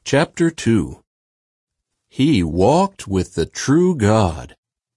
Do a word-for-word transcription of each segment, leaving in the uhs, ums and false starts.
Chapter two. He walked with the true God.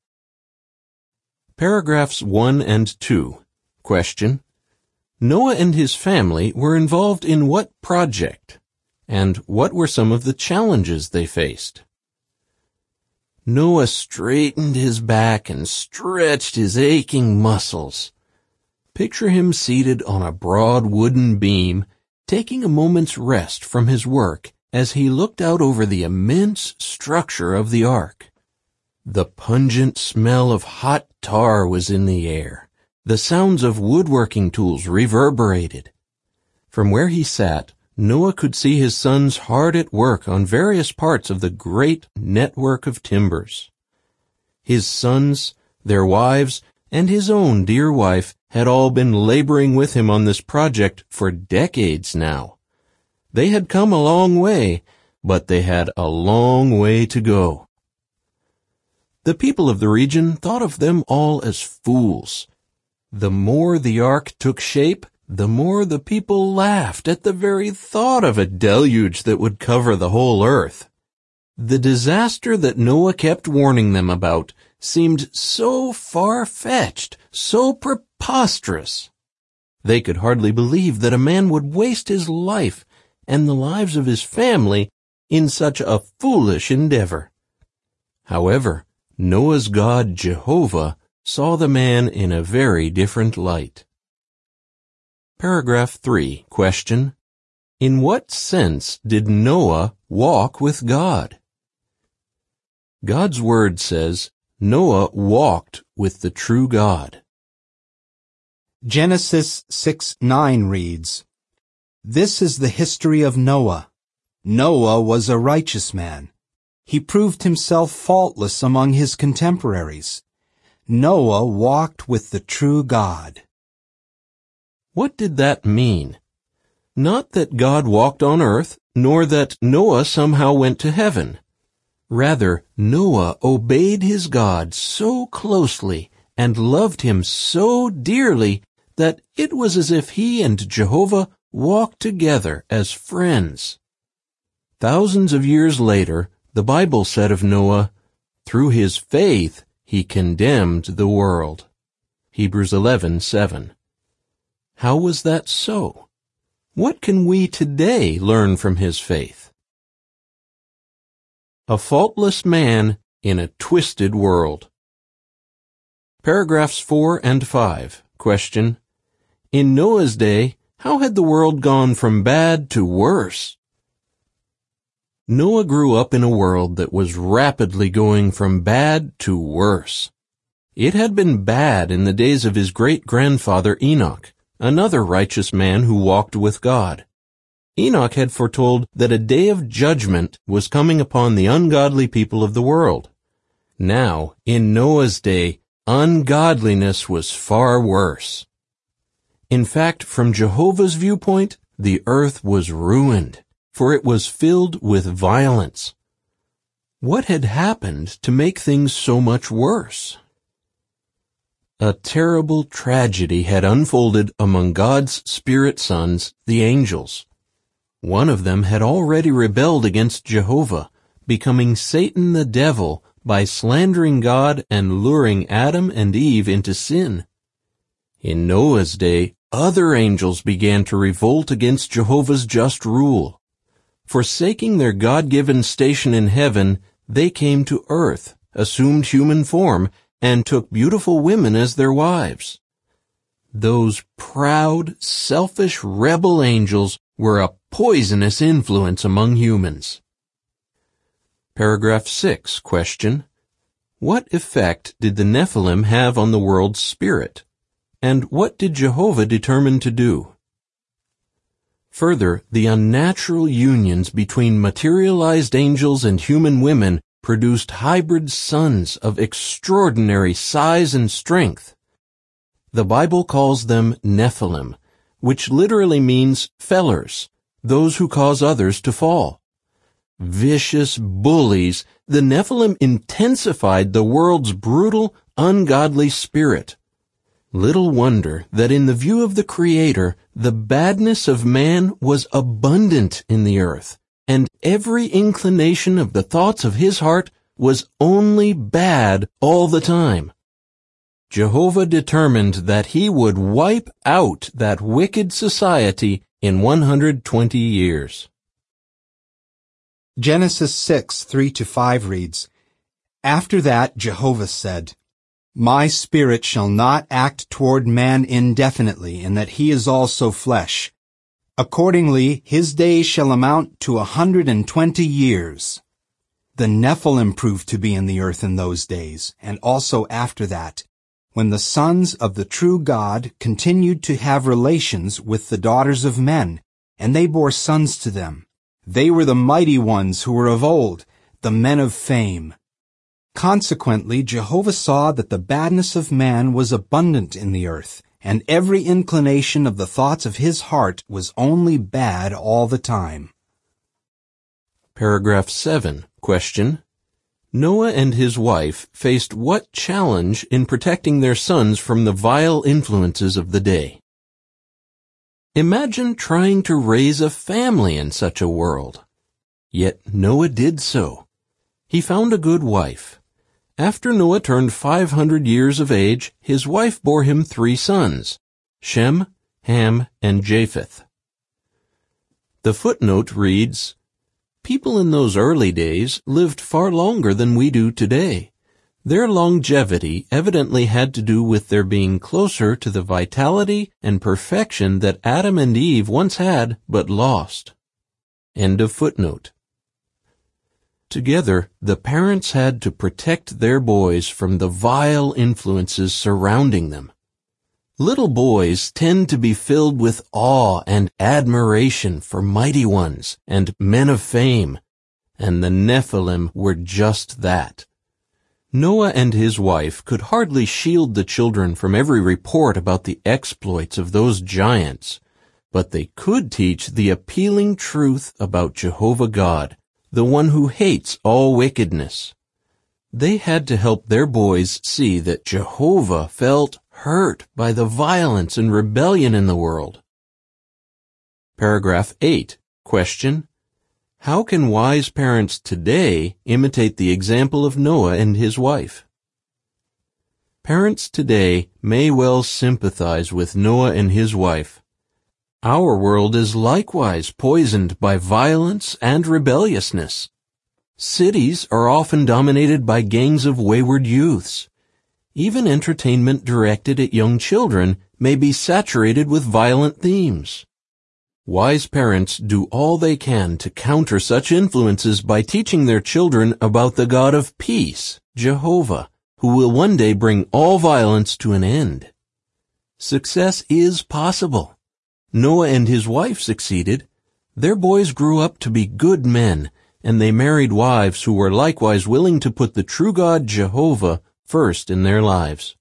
Paragraphs one and two. Question. Noah and his family were involved in what project? And what were some of the challenges they faced? Noah straightened his back and stretched his aching muscles. Picture him seated on a broad wooden beam, taking a moment's rest from his work as he looked out over the immense structure of the ark. The pungent smell of hot tar was in the air. The sounds of woodworking tools reverberated. From where he sat, Noah could see his sons hard at work on various parts of the great network of timbers. His sons, their wives, and his own dear wife had all been laboring with him on this project for decades now. They had come a long way, but they had a long way to go. The people of the region thought of them all as fools. The more the ark took shape, the more the people laughed at the very thought of a deluge that would cover the whole earth. The disaster that Noah kept warning them about seemed so far-fetched, so preposterous. They could hardly believe that a man would waste his life and the lives of his family in such a foolish endeavor. However, Noah's God Jehovah saw the man in a very different light. Paragraph three. Question. In what sense did Noah walk with God? God's word says, Noah walked with the true God. Genesis six nine reads, This is the history of Noah. Noah was a righteous man. He proved himself faultless among his contemporaries. Noah walked with the true God. What did that mean? Not that God walked on earth, nor that Noah somehow went to heaven. Rather, Noah obeyed his God so closely and loved him so dearly that it was as if he and Jehovah walked together as friends. Thousands of years later, the Bible said of Noah, through his faith he condemned the world. Hebrews eleven seven. How was that so? What can we today learn from his faith? A faultless man in a twisted world. Paragraphs four and five. Question. In Noah's day, how had the world gone from bad to worse? Noah grew up in a world that was rapidly going from bad to worse. It had been bad in the days of his great-grandfather Enoch, another righteous man who walked with God. Enoch had foretold that a day of judgment was coming upon the ungodly people of the world. Now, in Noah's day, ungodliness was far worse. In fact, from Jehovah's viewpoint, the earth was ruined, for it was filled with violence. What had happened to make things so much worse? A terrible tragedy had unfolded among God's spirit sons, the angels. One of them had already rebelled against Jehovah, becoming Satan the devil by slandering God and luring Adam and Eve into sin. In Noah's day, other angels began to revolt against Jehovah's just rule. Forsaking their God-given station in heaven, they came to earth, assumed human form, and took beautiful women as their wives. Those proud, selfish, rebel angels were a poisonous influence among humans. Paragraph six. Question. What effect did the Nephilim have on the world's spirit? And what did Jehovah determine to do? Further, the unnatural unions between materialized angels and human women produced hybrid sons of extraordinary size and strength. The Bible calls them Nephilim, which literally means fellers, those who cause others to fall. Vicious bullies, the Nephilim intensified the world's brutal, ungodly spirit. Little wonder that in the view of the Creator, the badness of man was abundant in the earth, and every inclination of the thoughts of his heart was only bad all the time. Jehovah determined that he would wipe out that wicked society in one hundred twenty years. Genesis six, three to five reads, After that Jehovah said, My spirit shall not act toward man indefinitely, in that he is also flesh. Accordingly, his days shall amount to a hundred and twenty years. The Nephilim proved to be in the earth in those days, and also after that, when the sons of the true God continued to have relations with the daughters of men, and they bore sons to them. They were the mighty ones who were of old, the men of fame. Consequently, Jehovah saw that the badness of man was abundant in the earth, and every inclination of the thoughts of his heart was only bad all the time. Paragraph seven. Question. Noah and his wife faced what challenge in protecting their sons from the vile influences of the day? Imagine trying to raise a family in such a world. Yet Noah did so. He found a good wife. After Noah turned five hundred years of age, his wife bore him three sons, Shem, Ham, and Japheth. The footnote reads, People in those early days lived far longer than we do today. Their longevity evidently had to do with their being closer to the vitality and perfection that Adam and Eve once had but lost. End of footnote. Together, the parents had to protect their boys from the vile influences surrounding them. Little boys tend to be filled with awe and admiration for mighty ones and men of fame, and the Nephilim were just that. Noah and his wife could hardly shield the children from every report about the exploits of those giants, but they could teach the appealing truth about Jehovah God, the one who hates all wickedness. They had to help their boys see that Jehovah felt hurt by the violence and rebellion in the world. Paragraph eight. Question. How can wise parents today imitate the example of Noah and his wife? Parents today may well sympathize with Noah and his wife. Our world is likewise poisoned by violence and rebelliousness. Cities are often dominated by gangs of wayward youths. Even entertainment directed at young children may be saturated with violent themes. Wise parents do all they can to counter such influences by teaching their children about the God of peace, Jehovah, who will one day bring all violence to an end. Success is possible. Noah and his wife succeeded. Their boys grew up to be good men, and they married wives who were likewise willing to put the true God, Jehovah, first in their lives.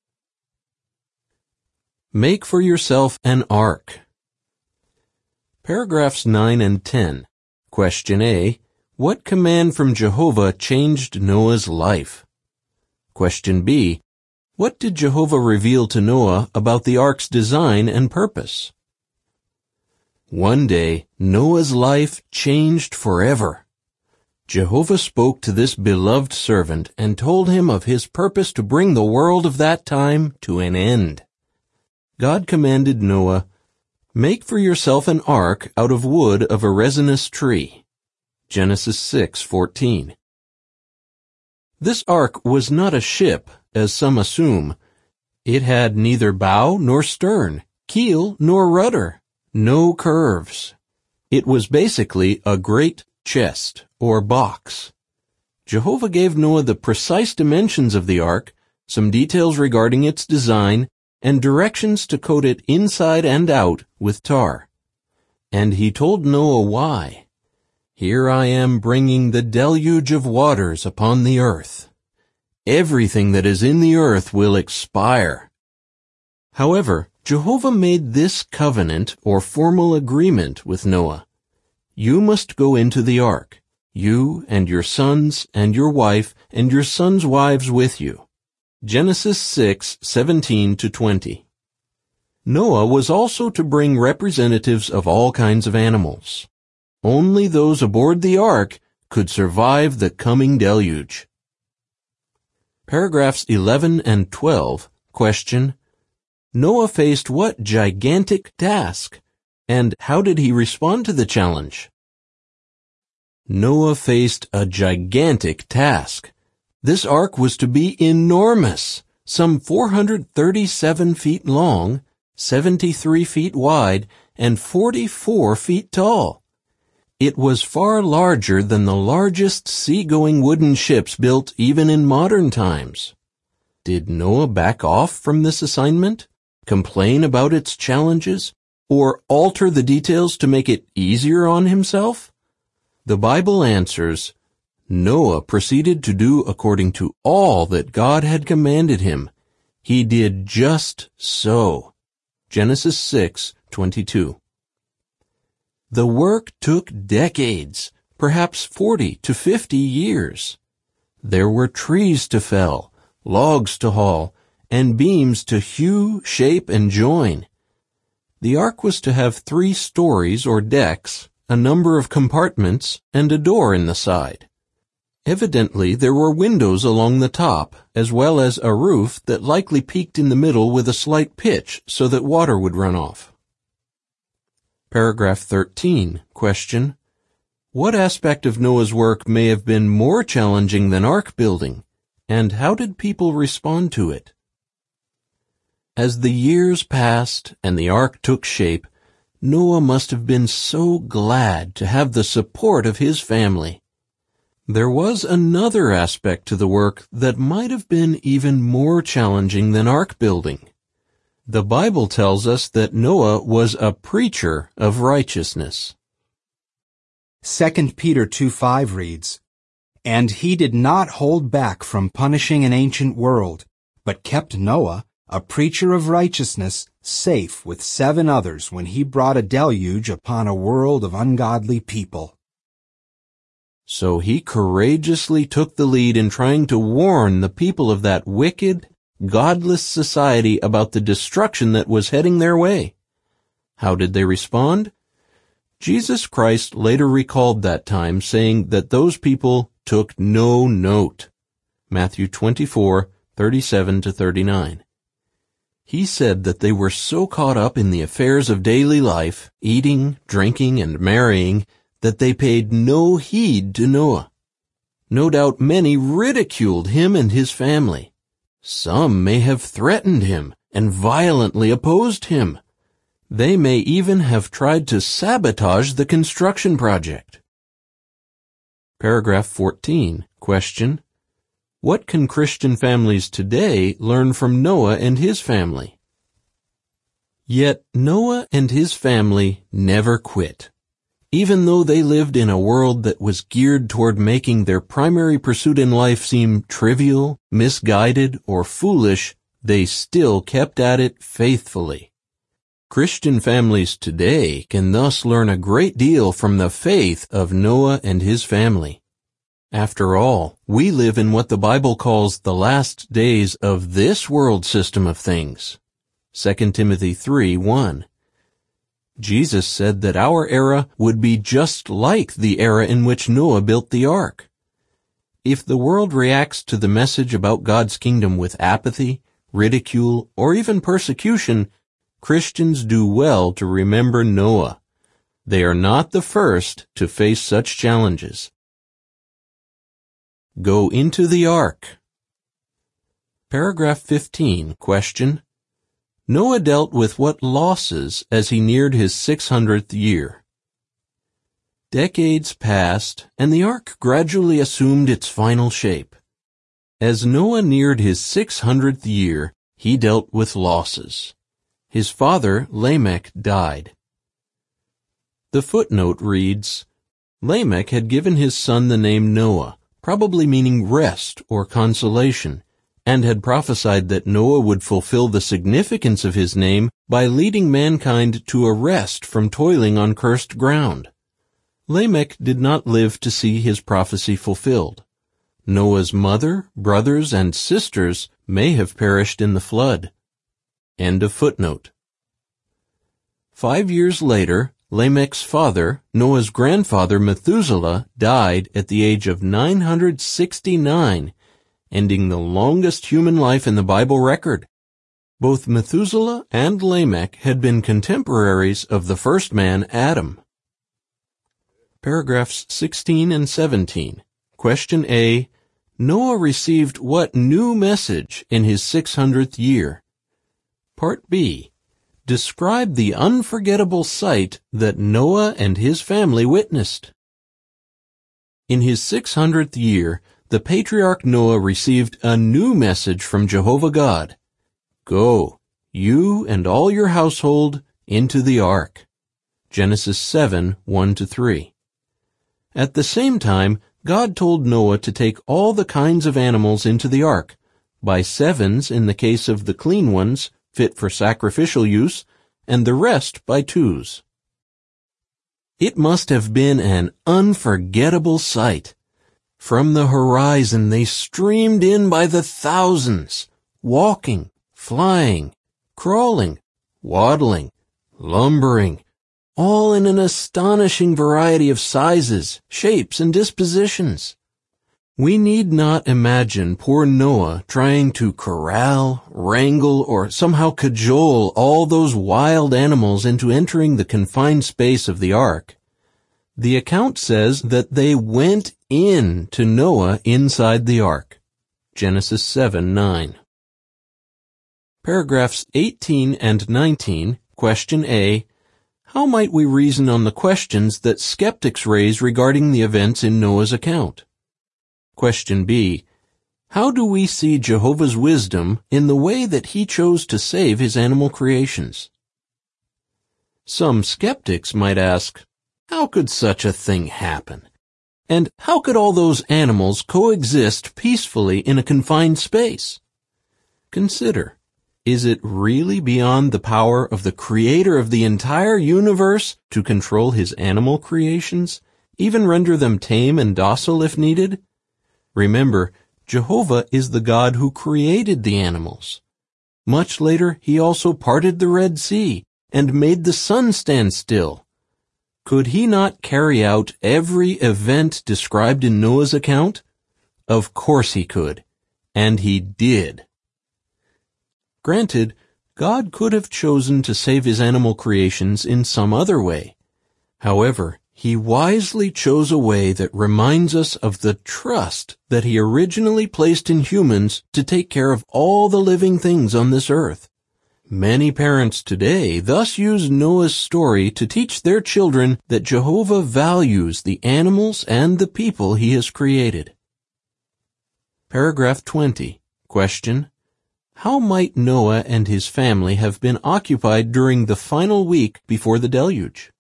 Make for yourself an ark. Paragraphs nine and ten. Question A. What command from Jehovah changed Noah's life? Question B. What did Jehovah reveal to Noah about the ark's design and purpose? One day, Noah's life changed forever. Jehovah spoke to this beloved servant and told him of his purpose to bring the world of that time to an end. God commanded Noah, "Make for yourself an ark out of wood of a resinous tree." Genesis six fourteen. This ark was not a ship, as some assume. It had neither bow nor stern, keel nor rudder, no curves. It was basically a great chest or box. Jehovah gave Noah the precise dimensions of the ark, some details regarding its design, and directions to coat it inside and out with tar. And he told Noah why. "Here I am bringing the deluge of waters upon the earth. Everything that is in the earth will expire." However, Jehovah made this covenant or formal agreement with Noah. "You must go into the ark, you and your sons and your wife and your sons' wives with you." Genesis six seventeen to twenty. Noah was also to bring representatives of all kinds of animals. Only those aboard the ark could survive the coming deluge. Paragraphs eleven and twelve question, Noah faced what gigantic task, and how did he respond to the challenge? Noah faced a gigantic task. This ark was to be enormous, some four hundred thirty-seven feet long, seventy-three feet wide, and forty-four feet tall. It was far larger than the largest sea-going wooden ships built even in modern times. Did Noah back off from this assignment, complain about its challenges, or alter the details to make it easier on himself? The Bible answers, Noah proceeded to do according to all that God had commanded him. He did just so. Genesis six twenty-two. The work took decades, perhaps forty to fifty years. There were trees to fell, logs to haul, and beams to hew, shape, and join. The ark was to have three stories or decks, a number of compartments, and a door in the side. Evidently, there were windows along the top, as well as a roof that likely peaked in the middle with a slight pitch so that water would run off. Paragraph thirteen, question, What aspect of Noah's work may have been more challenging than ark building, and how did people respond to it? As the years passed and the ark took shape, Noah must have been so glad to have the support of his family. There was another aspect to the work that might have been even more challenging than ark building. The Bible tells us that Noah was a preacher of righteousness. Second Peter two five reads, And he did not hold back from punishing an ancient world, but kept Noah, a preacher of righteousness, safe with seven others when he brought a deluge upon a world of ungodly people. So he courageously took the lead in trying to warn the people of that wicked, godless society about the destruction that was heading their way. How did they respond? Jesus Christ later recalled that time, saying that those people took no note. Matthew twenty-four thirty-seven to thirty-nine. He said that they were so caught up in the affairs of daily life, eating, drinking, and marrying, that they paid no heed to Noah. No doubt many ridiculed him and his family. Some may have threatened him and violently opposed him. They may even have tried to sabotage the construction project. Paragraph fourteen, question, What can Christian families today learn from Noah and his family? Yet Noah and his family never quit. Even though they lived in a world that was geared toward making their primary pursuit in life seem trivial, misguided, or foolish, they still kept at it faithfully. Christian families today can thus learn a great deal from the faith of Noah and his family. After all, we live in what the Bible calls the last days of this world system of things. Second Timothy three one. Jesus said that our era would be just like the era in which Noah built the ark. If the world reacts to the message about God's kingdom with apathy, ridicule, or even persecution, Christians do well to remember Noah. They are not the first to face such challenges. Go into the ark. Paragraph fifteen, question, Noah dealt with what losses as he neared his six hundredth year? Decades passed, and the ark gradually assumed its final shape. As Noah neared his six hundredth year, he dealt with losses. His father, Lamech, died. The footnote reads, Lamech had given his son the name Noah, probably meaning rest or consolation, and had prophesied that Noah would fulfill the significance of his name by leading mankind to a rest from toiling on cursed ground. Lamech did not live to see his prophecy fulfilled. Noah's mother, brothers, and sisters may have perished in the flood. End of footnote. Five years later, Lamech's father, Noah's grandfather Methuselah, died at the age of nine hundred sixty-nine, ending the longest human life in the Bible record. Both Methuselah and Lamech had been contemporaries of the first man, Adam. Paragraphs sixteen and seventeen. Question A. Noah received what new message in his six hundredth year? Part B. Describe the unforgettable sight that Noah and his family witnessed. In his six hundredth year, the patriarch Noah received a new message from Jehovah God. Go, you and all your household, into the ark. Genesis seven, one to three. At the same time, God told Noah to take all the kinds of animals into the ark, by sevens in the case of the clean ones, fit for sacrificial use, and the rest by twos. It must have been an unforgettable sight. From the horizon they streamed in by the thousands, walking, flying, crawling, waddling, lumbering, all in an astonishing variety of sizes, shapes, and dispositions. We need not imagine poor Noah trying to corral, wrangle, or somehow cajole all those wild animals into entering the confined space of the ark. The account says that they went in to Noah inside the ark. Genesis seven, nine. Paragraphs eighteen and nineteen, Question A. How might we reason on the questions that skeptics raise regarding the events in Noah's account? Question B. How do we see Jehovah's wisdom in the way that he chose to save his animal creations? Some skeptics might ask, how could such a thing happen? And how could all those animals coexist peacefully in a confined space? Consider. Is it really beyond the power of the Creator of the entire universe to control his animal creations, even render them tame and docile if needed? Remember, Jehovah is the God who created the animals. Much later, he also parted the Red Sea and made the sun stand still. Could he not carry out every event described in Noah's account? Of course he could, and he did. Granted, God could have chosen to save his animal creations in some other way. However, he wisely chose a way that reminds us of the trust that he originally placed in humans to take care of all the living things on this earth. Many parents today thus use Noah's story to teach their children that Jehovah values the animals and the people he has created. Paragraph twenty. Question. How might Noah and his family have been occupied during the final week before the deluge?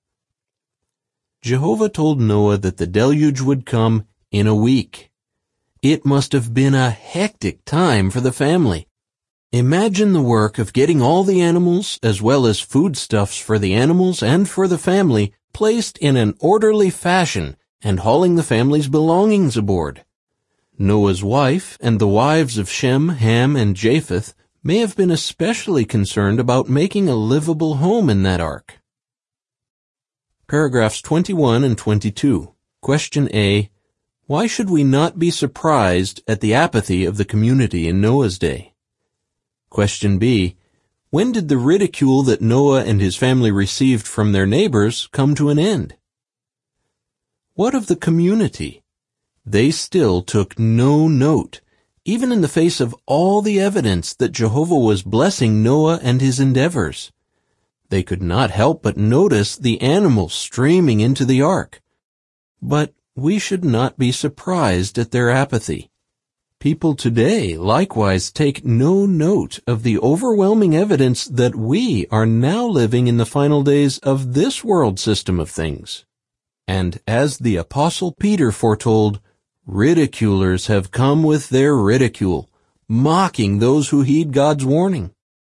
Jehovah told Noah that the deluge would come in a week. It must have been a hectic time for the family. Imagine the work of getting all the animals, as well as foodstuffs for the animals and for the family, placed in an orderly fashion and hauling the family's belongings aboard. Noah's wife and the wives of Shem, Ham, and Japheth may have been especially concerned about making a livable home in that ark. Paragraphs twenty-one and twenty-two. Question A. Why should we not be surprised at the apathy of the community in Noah's day? Question B. When did the ridicule that Noah and his family received from their neighbors come to an end? What of the community? They still took no note, even in the face of all the evidence that Jehovah was blessing Noah and his endeavors. They could not help but notice the animals streaming into the ark. But we should not be surprised at their apathy. People today likewise take no note of the overwhelming evidence that we are now living in the final days of this world system of things. And as the Apostle Peter foretold, ridiculers have come with their ridicule, mocking those who heed God's warning.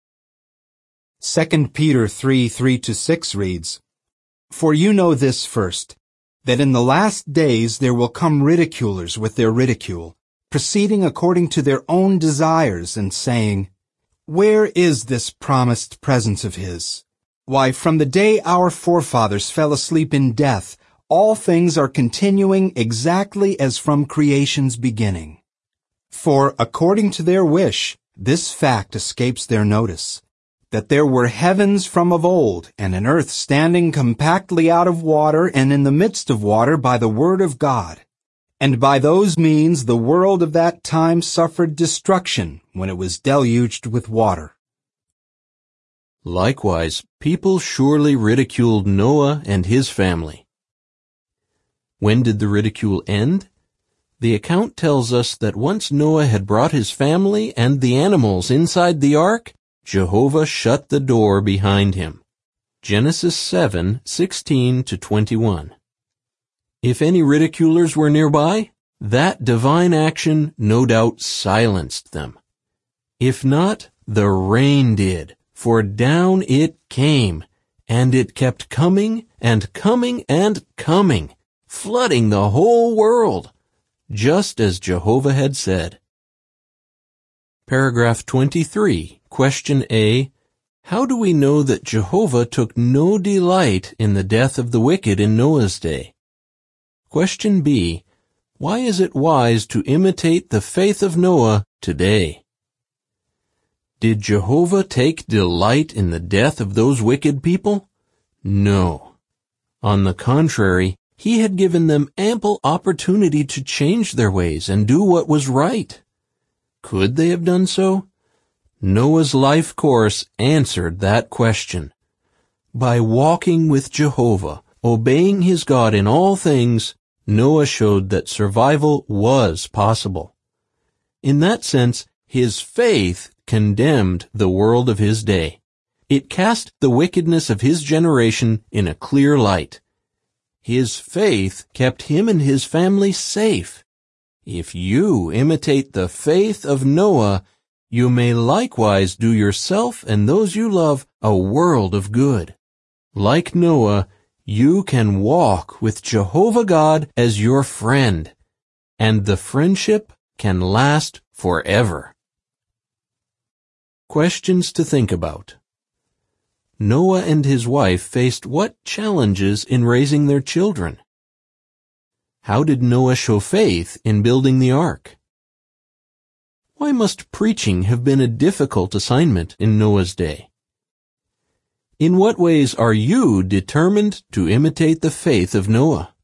Second Peter three, three to six reads, For you know this first, that in the last days there will come ridiculers with their ridicule, proceeding according to their own desires, and saying, Where is this promised presence of his? Why, from the day our forefathers fell asleep in death, all things are continuing exactly as from creation's beginning. For, according to their wish, this fact escapes their notice, that there were heavens from of old, and an earth standing compactly out of water and in the midst of water by the word of God. And by those means the world of that time suffered destruction when it was deluged with water. Likewise, people surely ridiculed Noah and his family. When did the ridicule end? The account tells us that once Noah had brought his family and the animals inside the ark, Jehovah shut the door behind him. Genesis seven, sixteen to twenty-one. If any ridiculers were nearby, that divine action no doubt silenced them. If not, the rain did, for down it came, and it kept coming and coming and coming, flooding the whole world, just as Jehovah had said. Paragraph twenty-three, question A. How do we know that Jehovah took no delight in the death of the wicked in Noah's day? Question B. Why is it wise to imitate the faith of Noah today? Did Jehovah take delight in the death of those wicked people? No. On the contrary, he had given them ample opportunity to change their ways and do what was right. Could they have done so? Noah's life course answered that question. By walking with Jehovah, obeying his God in all things, Noah showed that survival was possible. In that sense, his faith condemned the world of his day. It cast the wickedness of his generation in a clear light. His faith kept him and his family safe. If you imitate the faith of Noah, you may likewise do yourself and those you love a world of good. Like Noah, you can walk with Jehovah God as your friend, and the friendship can last forever. Questions to think about. Noah and his wife faced what challenges in raising their children? How did Noah show faith in building the ark? Why must preaching have been a difficult assignment in Noah's day? In what ways are you determined to imitate the faith of Noah?